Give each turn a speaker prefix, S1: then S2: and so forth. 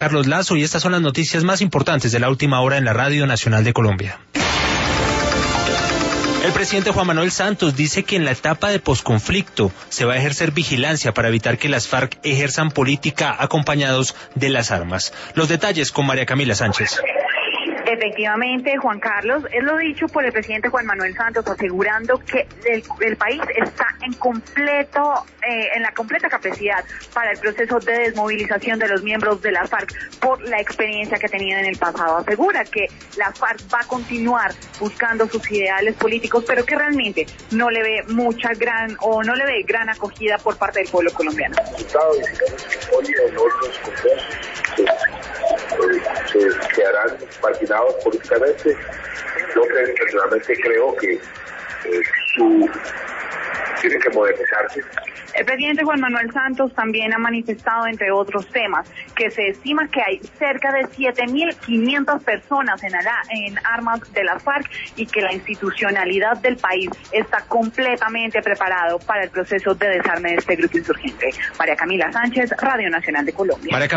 S1: Carlos Lazo, y estas son las noticias más importantes de la última hora en la Radio Nacional de Colombia. El presidente Juan Manuel Santos dice que en la etapa de posconflicto se va a ejercer vigilancia para evitar que las FARC ejerzan política acompañados de las armas. Los detalles con María Camila Sánchez.
S2: Efectivamente, Juan Carlos, es lo dicho por el presidente Juan Manuel Santos, asegurando que el país está en la completa capacidad para el proceso de desmovilización de los miembros de la FARC por la experiencia que tenían en el pasado. Asegura que la FARC va a continuar buscando sus ideales políticos, pero que realmente no le ve gran acogida por parte del pueblo colombiano.
S3: Se quedarán marginados políticamente. Yo personalmente creo que tiene que modernizarse.
S2: El presidente Juan Manuel Santos también ha manifestado, entre otros temas, que se estima que hay cerca de 7.500 personas en armas de las FARC y que la institucionalidad del país está completamente preparado para el proceso de desarme de este grupo insurgente. María Camila Sánchez, Radio Nacional de Colombia.